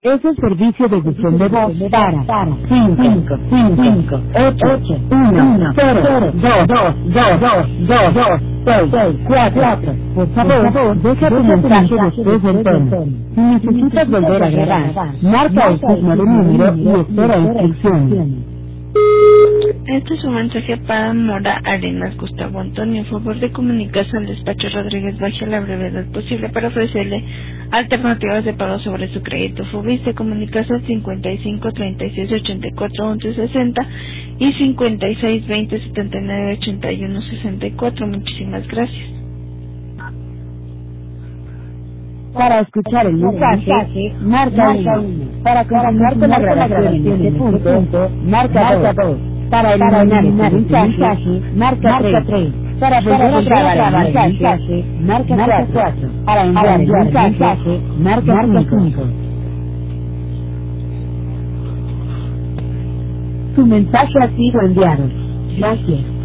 Es el servicio de buzón de voz para 5, 8, 1, 0, 2, 6, 4. Por favor, deja tu mensaje después del tono. Si necesitas volver a grabar, marca el signo de número y espera instrucciones. Este es un mensaje para Mora Arenas Gustavo Antonio. Favor de comunicarse al despacho Rodríguez Baje a la brevedad posible para ofrecerle alternativas de pago sobre su crédito. Fobis de comunicarse al 55 36 84 11 60 y 56 20 79 81 64. Muchísimas gracias. Para escuchar el mensaje, marca 1. Para continuar con la grabación en este punto, marca 2. Para eliminar el mensaje, marca 3. Para volver a grabar el mensaje, marca 4. Para enviar el mensaje, marca 5. Su mensaje ha sido enviado. Gracias.